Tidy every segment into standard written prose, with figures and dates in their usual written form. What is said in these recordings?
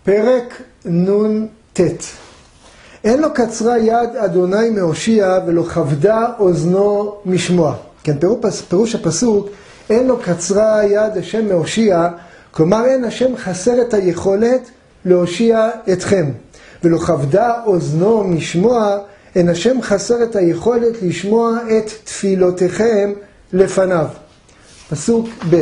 פרק נ"ט. אין לו קצרה יד אדוני מהושיע ולא כבדה אוזנו משמוע. כן, פירוש הפסוק, אין לו קצרה יד השם מהושיע, כלומר אין השם חסר את היכולת להושיע אתכם. ולא כבדה אוזנו משמוע, אין השם חסר את היכולת לשמוע את תפילותיכם לפניו. פסוק ב'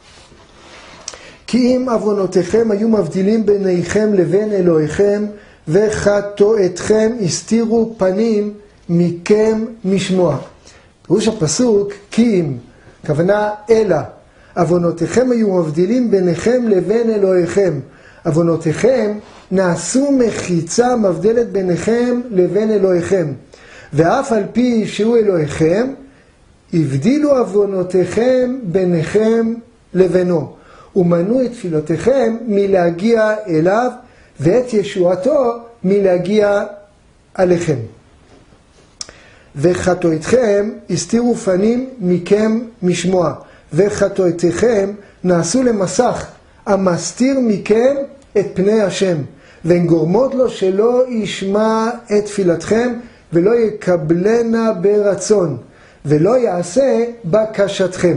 כי אם עוונותיכם היו מבדילים ביניכם לבין אלוהיכם, וחטאותיכם הסתירו פנים מכם משמוע. פירוש הפסוק, כי אם, כוונה אלא, עוונותיכם היו מבדילים ביניכם לבין אלוהיכם. עוונותיכם נעשו מחיצה מבדלת ביניכם לבין אלוהיכם. ואף על פי שהוא אלוהיכם, הבדילו עוונותיכם ביניכם לבינו. ומנעו את תפילותיכם מלהגיע אליו, ואת ישועתו מלהגיע עליכם. וחטאותיכם הסתירו פנים מכם משמוע, וחטאותיכם נעשו למסך המסתיר מכם את פני השם, והן גורמות לו שלא ישמע את תפילתכם, ולא יקבלנה ברצון, ולא יעשה בקשתכם.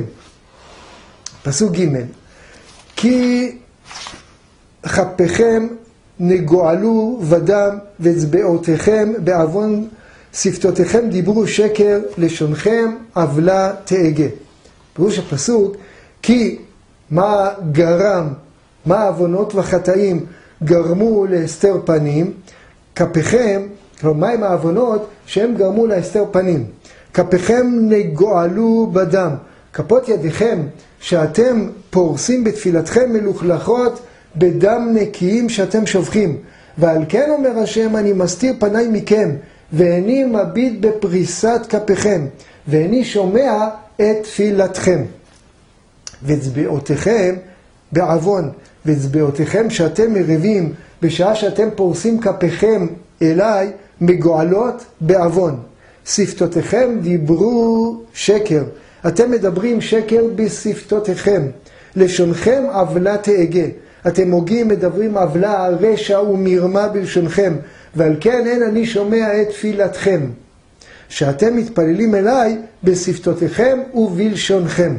פסוק ג' כי חפיכם נגועלו בדם, ואצבעותיכם בעוון שפתותיכם דיברו שקר, לשונכם עוולה תאגה. פירוש הפסוק, כי מה גרם, מה העוונות והחטאים גרמו להסתר פנים, כפיכם, כלומר מה הם העוונות שהם גרמו להסתר פנים? כפיכם נגועלו בדם, כפות ידיכם שאתם פורסים בתפילתכם מלוכלכות בדם נקיים שאתם שופכים. ועל כן אומר השם, אני מסתיר פניי מכם, ואיני מביט בפריסת כפיכם, ואיני שומע את תפילתכם. ואצבעותיכם בעוון, ואצבעותיכם שאתם מריבים בשעה שאתם פורסים כפיכם אליי, מגועלות בעוון. שפתותיכם דיברו שקר, אתם מדברים שקר בשפתותיכם. לשונכם עוולה תאגה, אתם הוגים מדברים עוולה, רשע ומרמה בלשונכם, ועל כן אין אני שומע את תפילתכם, שאתם מתפללים אליי בשפתותיכם ובלשונכם.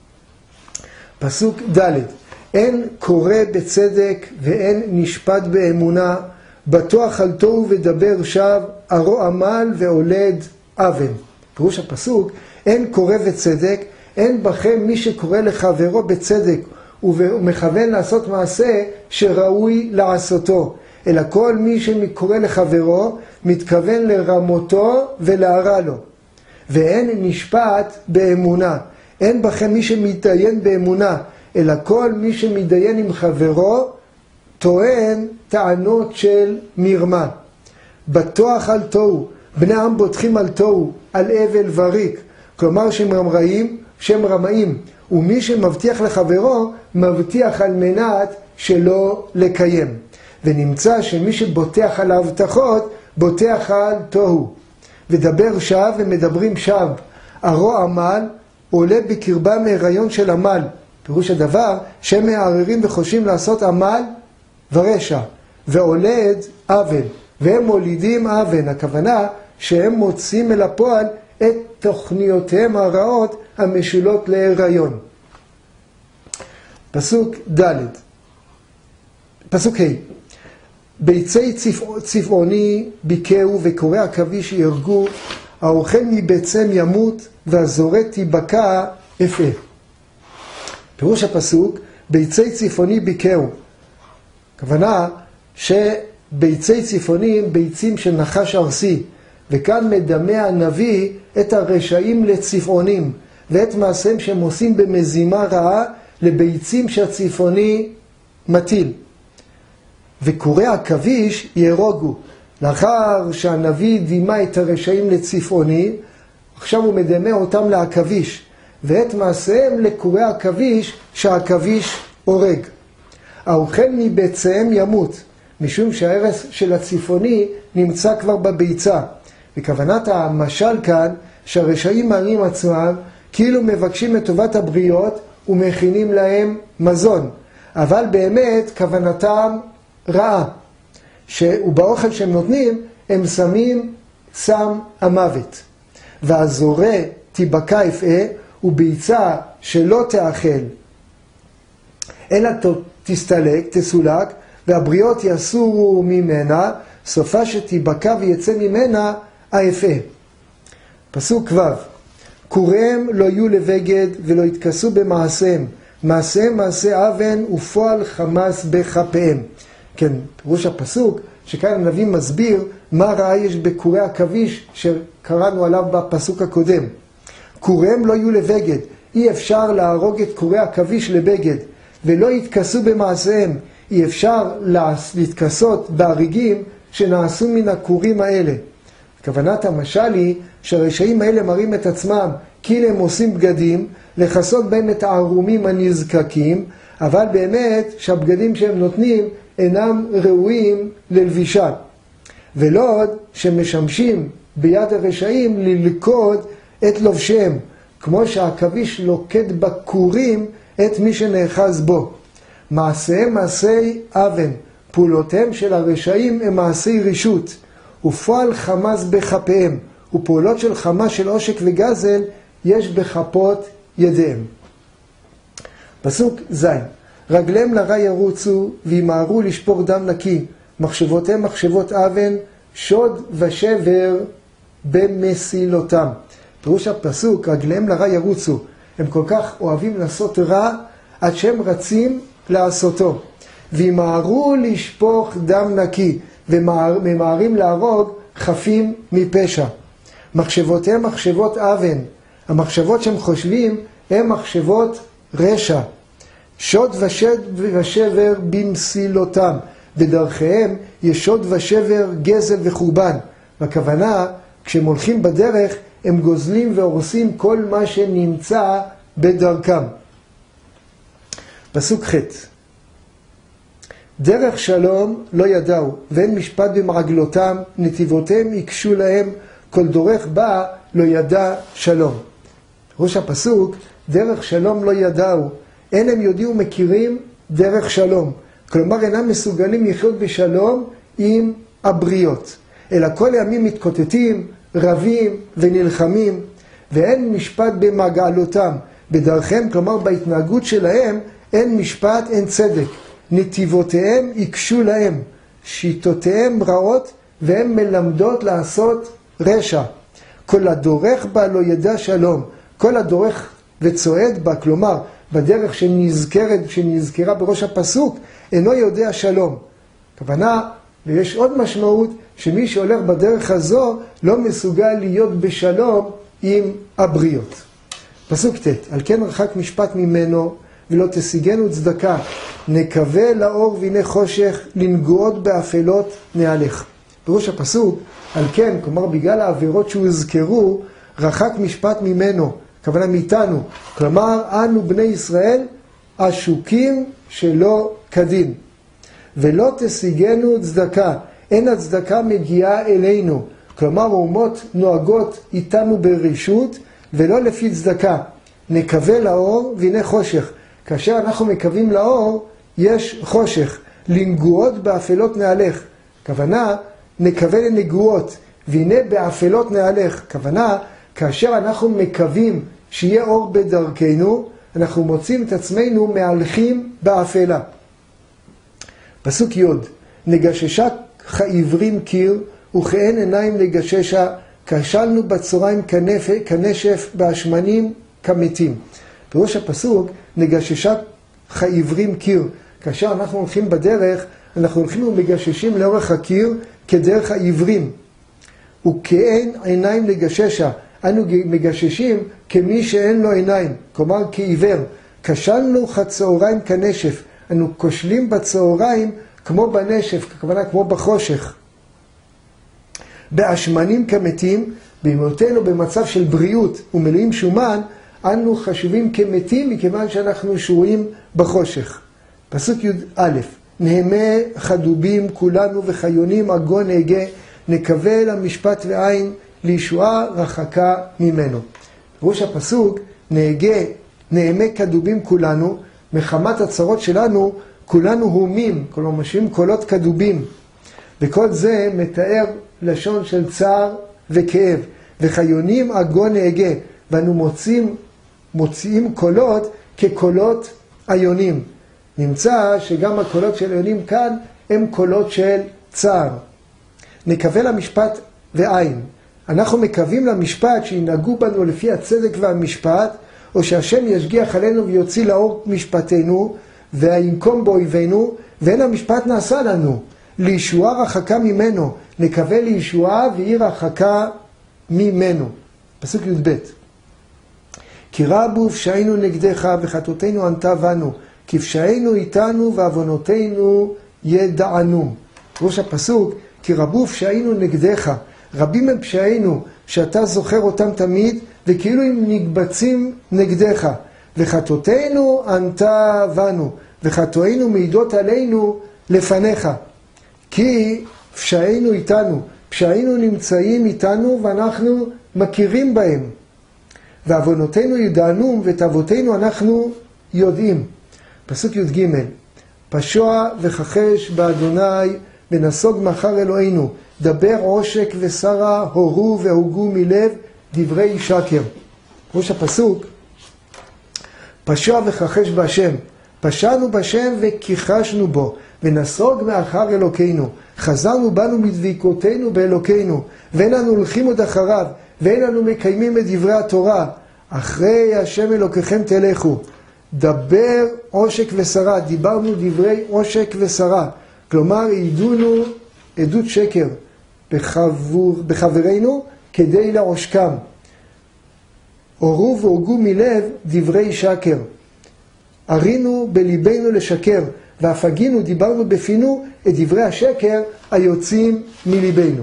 פסוק ד' אין קורא בצדק ואין נשפט באמונה, בטוח על תוהו ודבר שווא, ארוע עמל והולד אבן. פירוש הפסוק, אין קורא בצדק, אין בכם מי שקורא לחברו בצדק ומכוון לעשות מעשה שראוי לעשותו, אלא כל מי שקורא לחברו מתכוון לרמותו ולהרע לו. ואין נשפט באמונה, אין בכם מי שמתדיין באמונה, אלא כל מי שמתדיין עם חברו טוען טענות של מרמה. בטוח על תוהו, בני עם בוטחים על תוהו, על אבל וריק, כלומר שהם רמאים, ומי שמבטיח לחברו מבטיח על מנת שלא לקיים. ונמצא שמי שבוטח על ההבטחות בוטח על תוהו. ודבר שווא ומדברים שווא, ארוע עמל עולה בקרבם מהיריון של עמל. פירוש הדבר שהם מערערים וחושבים לעשות עמל ורשע, והולד אבל, והם מולידים אבן. הכוונה שהם מוצאים אל הפועל את תוכניותיהם הרעות המשולות להיריון. פסוק ד' פסוק ה' ביצי צבעוני ביקהו וקורא עכביש יהרגו, האוכל מביצם ימות והזורק תיבקע אפה. פירוש הפסוק, ביצי צפוני ביקהו, הכוונה שביצי צפוני הם ביצים של נחש ארסי, וכאן מדמה הנביא את הרשעים לצפעונים, ואת מעשיהם שהם עושים במזימה רעה לביצים שהצפעוני מטיל. וקורא עכביש יהרגו. לאחר שהנביא דימה את הרשעים לצפעוני, עכשיו הוא מדמה אותם לעכביש, ואת מעשיהם לקורא עכביש שהעכביש הורג. האוכל מביציהם ימות, משום שההרס של הצפעוני נמצא כבר בביצה. וכוונת המשל כאן שהרשעים מראים עצמם כאילו מבקשים את טובת הבריות ומכינים להם מזון, אבל באמת כוונתם רעה, ובאוכל שהם נותנים הם שמים סם המוות. והזורע תיבקע אפעה, וביצה שלא תאכל אלא תסתלק, תסולק, והבריות יסורו ממנה, סופה שתיבקע ויצא ממנה האפעה. פסוק ו' קוריהם לא יהיו לבגד ולא יתכסו במעשיהם, מעשיהם מעשה אבן ופועל חמס בכפיהם. כן, פירוש הפסוק שכאן הנביא מסביר מה רעה יש בקורי עכביש שקראנו עליו בפסוק הקודם. קוריהם לא יהיו לבגד, אי אפשר להרוג את קורי עכביש לבגד, ולא יתכסו במעשיהם, אי אפשר להתכסות בהריגים שנעשו מן הקורים האלה. כוונת המשל היא שהרשעים האלה מראים את עצמם כאילו הם עושים בגדים, לכסות בהם את הערומים הנזקקים, אבל באמת שהבגדים שהם נותנים אינם ראויים ללבישה. ולא עוד שמשמשים ביד הרשעים ללכוד את לובשיהם, כמו שהעכביש לוקד בקורים את מי שנאחז בו. מעשיהם מעשי אבן, פעולותיהם של הרשעים הם מעשי רשות, ופועל חמס בכפיהם, ופעולות של חמס של עושק וגזל יש בכפות ידיהם. פסוק ז' רגליהם לרע ירוצו וימהרו לשפוך דם נקי, מחשבותיהם מחשבות אבן, שוד ושבר במסילותם. פירוש הפסוק, רגליהם לרע ירוצו, הם כל כך אוהבים לעשות רע עד שהם רצים לעשותו. וימהרו לשפוך דם נקי, וממהרים להרוג חפים מפשע. מחשבותיהם מחשבות אבן, המחשבות שהם חושבים הם מחשבות רשע. שוד ושבר במסילותם, בדרכיהם יש שוד ושבר, גזל וחורבן. והכוונה, כשהם הולכים בדרך, הם גוזלים והורסים כל מה שנמצא בדרכם. פסוק ח' דרך שלום לא ידעו, ואין משפט במרגלותם, נתיבותיהם יקשו להם, כל דורך בה לא ידע שלום. ראש הפסוק, דרך שלום לא ידעו, אין הם יודעים ומכירים דרך שלום. כלומר, אינם מסוגלים לחיות בשלום עם הבריות, אלא כל ימים מתקוטטים, רבים ונלחמים, ואין משפט במעגלותם, בדרכם, כלומר בהתנהגות שלהם, אין משפט, אין צדק. נתיבותיהם יקשו להם, שיטותיהם רעות, והם מלמדות לעשות רשע. כל הדורך בה לא ידע שלום, כל הדורך וצועד בה, כלומר בדרך שנזכרה בראש הפסוק, אינו יודע שלום. כוונה, ויש עוד משמעות, שמי שהולך בדרך הזו לא מסוגל להיות בשלום עם הבריות. פסוק ט' על כן רחק משפט ממנו ולא תשיגנו צדקה, נקווה לאור והנה חושך, לנגועות באפלות נהלך. פירוש הפסוק, על כן, כלומר בגלל העבירות שהוזכרו, רחק משפט ממנו, כוונה מאיתנו, כלומר אנו בני ישראל עשוקים שלא כדין. ולא תשיגנו צדקה, אין הצדקה מגיעה אלינו, כלומר אומות נוהגות איתנו ברשות ולא לפי צדקה. נקווה לאור והנה חושך, כאשר אנחנו מקווים לאור יש חושך, לנגועות באפלות נהלך, כוונה נקווה לנגועות והנה באפלות נהלך, כוונה כאשר אנחנו מקווים שיהיה אור בדרכנו, אנחנו מוצאים את עצמנו מהלכים באפלה. פסוק י' נגששה כעברים קיר וכאין עיניים לגששה, כשלנו בצהריים כנשף, בהשמנים כמתים. פירוש הפסוק, נגששה כעברים קיר, כאשר אנחנו הולכים בדרך, אנחנו הולכים ומגששים לאורך הקיר כדרך העברים. וכאין עיניים לגששה, אנו מגששים כמי שאין לו עיניים, כלומר כעיוור. כשלנו כצהריים כנשף, אנו כושלים בצהריים כמו בנשף, כוונה כמו בחושך. בהשמנים כמתים, בהיותנו במצב של בריאות ומלאים שומן, אנו חשובים כמתים מכיוון שאנחנו שרויים בחושך. פסוק י"א נהמה חדובים כולנו וחיונים אגון נהגה, נקווה למשפט ועין, לישועה רחקה ממנו. ראש הפסוק, נהמה כדובים כולנו, מחמת הצרות שלנו, כולנו הומים, כלומר משמיעים קולות כדובים. וכל זה מתאר לשון של צער וכאב. וחיונים עגון נהגה, ואנו מוציאים קולות כקולות עיונים. נמצא שגם הקולות של עיונים כאן הם קולות של צער. נקווה למשפט ועין. אנחנו מקווים למשפט שינהגו בנו לפי הצדק והמשפט, או שהשם ישגיח עלינו ויוציא לאור משפטנו, וינקום באויבינו, ואין המשפט נעשה לנו. לישועה רחקה ממנו, נקווה לישועה והיא רחקה ממנו. פסוק י"ב. כי רבו פשענו נגדך וחטאותינו ענתה בנו, כי פשענו איתנו ועוונותינו ידענו. ראש הפסוק, כי רבו פשענו נגדך, רבים הם פשענו שאתה זוכר אותם תמיד, וכאילו הם נקבצים נגדך, וחטאותינו ענתה בנו, וחטאותינו מעידות עלינו לפניך. כי פשענו איתנו, פשענו נמצאים איתנו ואנחנו מכירים בהם. ועוונותינו ידענו ואת אבותינו אנחנו יודעים. פסוק י"ג. פשוע וכחש באדוני ונסוג מאחר אלוהינו, דבר עושק ושרה, הורו והוגו מלב דברי שקר. ראש הפסוק, פשוע וכחש בהשם, פשענו בשם וכיחשנו בו, ונסוג מאחר אלוקינו, חזרנו בנו מדביקותינו באלוקינו, ואין לנו הולכים עוד אחריו, ואין לנו מקיימים את דברי התורה. אחרי השם אלוקיכם תלכו. דבר עושק ושרה, דיברנו דברי עושק ושרה, כלומר העידונו עדות שקר בחברינו כדי לעושקם. הורו והוגו מלב דברי שקר, הרינו בליבנו לשקר, ואף הגינו דיברנו בפינו את דברי השקר היוצאים מליבנו.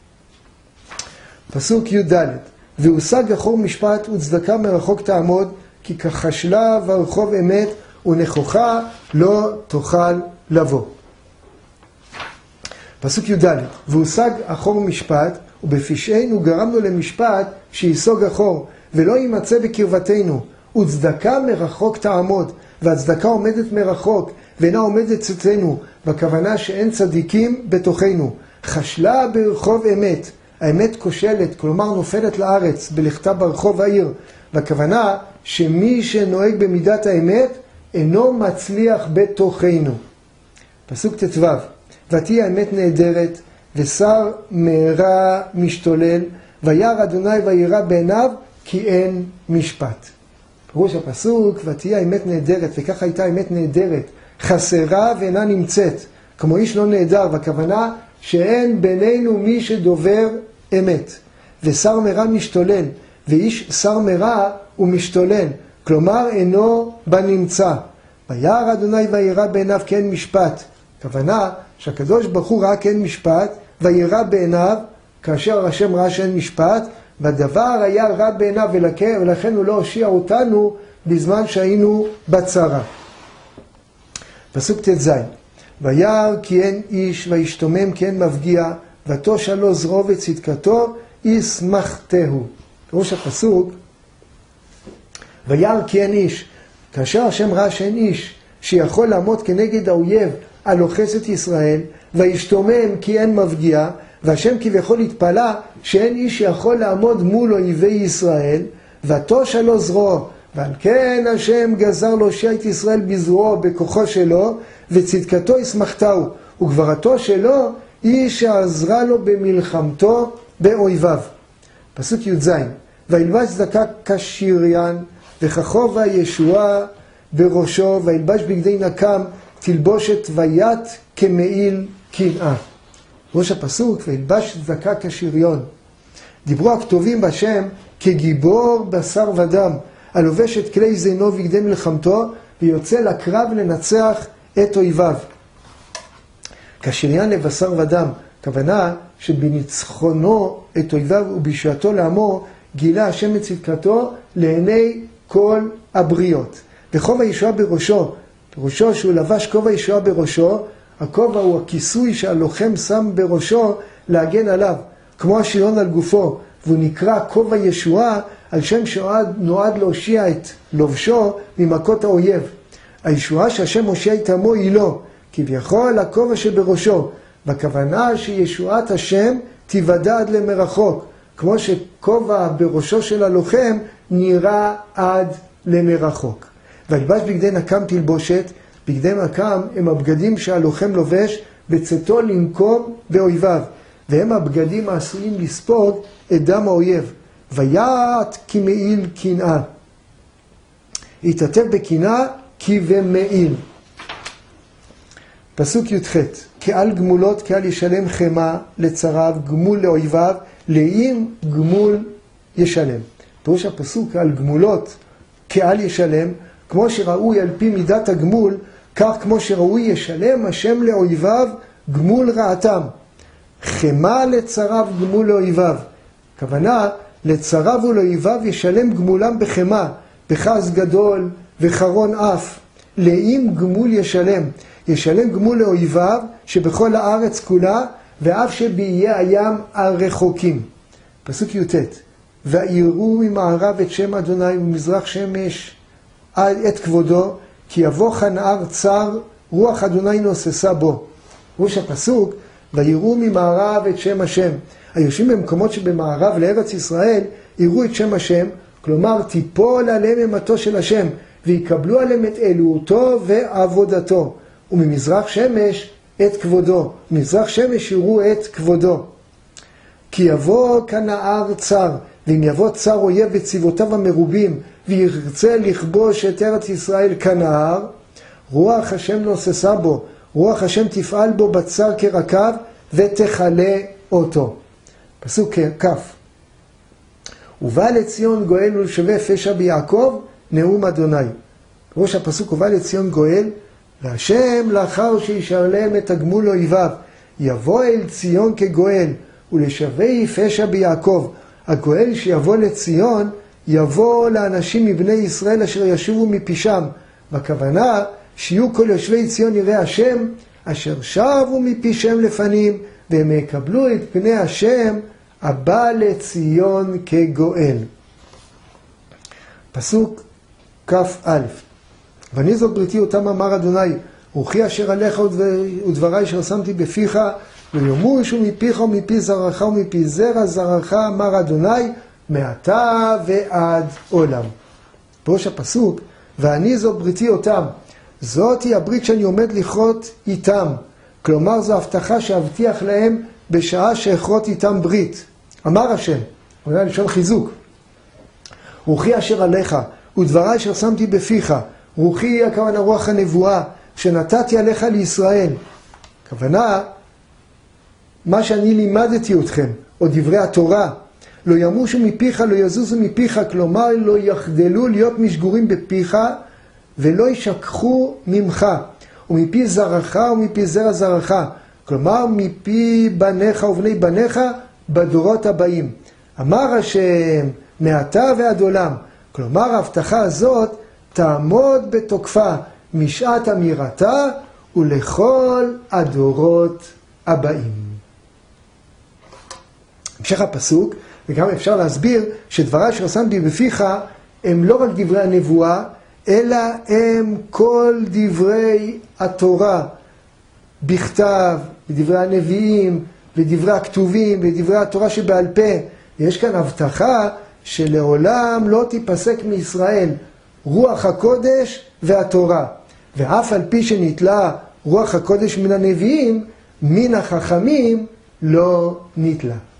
פסוק י"ד. והושג אחור משפט וצדקה מרחוק תעמוד, כי כחשלה ורחוב אמת ונכוחה לא תוכל לבוא. פסוק י"ד. והושג אחור משפט, ובפשענו גרמנו למשפט שיסוג אחור, ולא יימצא בקרבתנו, וצדקה מרחוק תעמוד, והצדקה עומדת מרחוק, ואינה עומדת אצלנו, בכוונה שאין צדיקים בתוכנו. חשלה ברחוב אמת, האמת כושלת, כלומר נופלת לארץ, בלכתה ברחוב העיר, בכוונה שמי שנוהג במידת האמת, אינו מצליח בתוכנו. פסוק ט"ו. ותהיה האמת נהדרת, ושר מהרה משתולל, וירא אדוני וירא בעיניו, כי אין משפט. פירוש הפסוק, ותהיה האמת נהדרת, וכך הייתה האמת נהדרת, חסרה ואינה נמצאת, כמו איש לא נהדר, והכוונה שאין בינינו מי שדובר אמת. ושר מרע משתולל, ואיש שר מרע הוא משתולל, כלומר אינו בנמצא. וירא אדוני וירא בעיניו כי אין משפט, כוונה שהקדוש ברוך הוא ראה כי אין משפט, וירא בעיניו, כאשר השם ראה שאין משפט, והדבר היה רע בעיניו, ולכן הוא לא הושיע אותנו בזמן שהיינו בצרה. פסוק ט"ז. וירא כי אין איש, וישתומם כי אין מפגיע, ותושע לו זרועו וצדקתו, ישמחתהו. ראש הפסוק, וירא כי אין איש, כאשר השם ראה שאין איש שיכול לעמוד כנגד האויב הלוחץ את ישראל, וישתומם כי אין מפגיע, והשם כביכול התפלא שאין איש שיכול לעמוד מול אויבי ישראל, ותושע לו זרועו, ועל כן השם גזר להושיע את ישראל בזרועו, בכוחו שלו, וצדקתו ישמחתהו, וגברתו שלו היא שעזרה לו במלחמתו באויביו. פסוק י"ז. וילבש צדקה כשריין, וככובע ישועה בראשו, וילבש בגדי נקם, תלבושת ויית כמעיל קנאה. ראש הפסוק, וילבש צדקה כשריון. דיברו הכתובים בשם כגיבור בשר ודם, הלובש את כלי זינו ובגדי מלחמתו, ויוצא לקרב לנצח את אויביו. כשריין לבשר ודם, כוונה שבניצחונו את אויביו ובישועתו לעמו, גילה השם את צדקתו לעיני כל הבריות. וכובע ישועה בראשו, פירושו שהוא לבש כובע ישועה בראשו, הכובע הוא הכיסוי שהלוחם שם בראשו להגן עליו, כמו השריון על גופו, והוא נקרא כובע ישועה על שם שנועד להושיע את לובשו ממכות האויב. הישועה שהשם מושיע איתמו היא לא, כביכול הכובע שבראשו, בכוונה שישועת השם תיוודע עד למרחוק, כמו שכובע בראשו של הלוחם נראה עד למרחוק. וילבש בגדי נקם תלבושת, בגדי נקם הם הבגדים שהלוחם לובש בצאתו לנקום באויביו, והם הבגדים העשויים לספוג את דם האויב. ויעט כמעיל קנאה, יתעטף בקנאה כבמעיל. פסוק י"ח, כעל גמולות כעל ישלם חמה לצריו, גמול לאויביו, לאם גמול ישלם. פירוש הפסוק כעל גמולות כעל ישלם, כמו שראוי על פי מידת הגמול, כך כמו שראוי ישלם השם לאויביו גמול רעתם. חמה לצריו גמול לאויביו. כוונה, לצריו ולאויביו ישלם גמולם בחמה, בכעס גדול וחרון אף. לאם גמול ישלם. ישלם גמול לאויביו שבכל הארץ כולה, ואף שבאיי הים הרחוקים. פסוק י"ט, ויראו ממערב את שם אדוני ומזרח שמש את כבודו, כי יבוא כנער צר, רוח אדוני נוססה בו. ראש הפסוק, ויראו ממערב את שם השם. היושבים במקומות שבמערב לארץ ישראל, יראו את שם השם, כלומר תיפול עליהם אימתו של השם, ויקבלו עליהם את אלוהותו ועבודתו. וממזרח שמש את כבודו. מזרח שמש יראו את כבודו. כי יבוא כנער צר, ואם יבוא צר אויב בצבאותיו המרובים, וירצה לכבוש את ארץ ישראל כנער, רוח השם נוססה בו, רוח השם תפעל בו בצר כרקב, ותחלה אותו. פסוק כ', ובא לציון גואל ולשווה פשע ביעקב, נאום אדוני. ראש הפסוק, ובא לציון גואל, והשם לאחר שישלם את הגמול לאויביו, יבוא אל ציון כגואל, ולשווה פשע ביעקב. הגואל שיבוא לציון, יבוא לאנשים מבני ישראל אשר ישובו מפשעם. והכוונה, שיהיו כל יושבי ציון יראי השם, אשר שבו מפשעם לפנים, והם יקבלו את פני השם, הבא לציון כגואל. פסוק כ"א, ואני זאת בריתי אותם אמר אדוני, רוחי אשר עליך ודברי אשר שמתי בפיך, ויאמרו מפיך ומפי זרעך ומפי זרע זרעך אמר אדוני, מעתה ועד עולם. בראש הפסוק, ואני זאת בריתי אותם. זאת היא הברית שאני עומד לכרות איתם. כלומר זו הבטחה שהבטיח להם בשעה שאכרות איתם ברית. אמר השם, עונה לשון חיזוק. רוחי אשר עליך ודברי אשר שמתי בפיך. רוחי היא הכוונה רוח הנבואה שנתתי עליך לישראל. כוונה, מה שאני לימדתי אתכם, או דברי התורה, לא ימושו מפיך, לא יזוזו מפיך, כלומר לא יחדלו להיות משגורים בפיך, ולא ישכחו ממך, ומפי זרעך ומפי זרע זרעך, כלומר מפי בניך ובני בניך בדורות הבאים. אמר השם, מעתה ועד עולם, כלומר ההבטחה הזאת תעמוד בתוקפה משעת אמירתה ולכל הדורות הבאים. המשך הפסוק, וגם אפשר להסביר שדברי אשר שמתי בפיך הם לא רק דברי הנבואה, אלא הם כל דברי התורה בכתב, ודברי הנביאים, ודברי הכתובים, ודברי התורה שבעל פה. יש כאן הבטחה שלעולם לא תיפסק מישראל רוח הקודש והתורה. ואף על פי שנתלה רוח הקודש מן הנביאים, מן החכמים לא נתלה.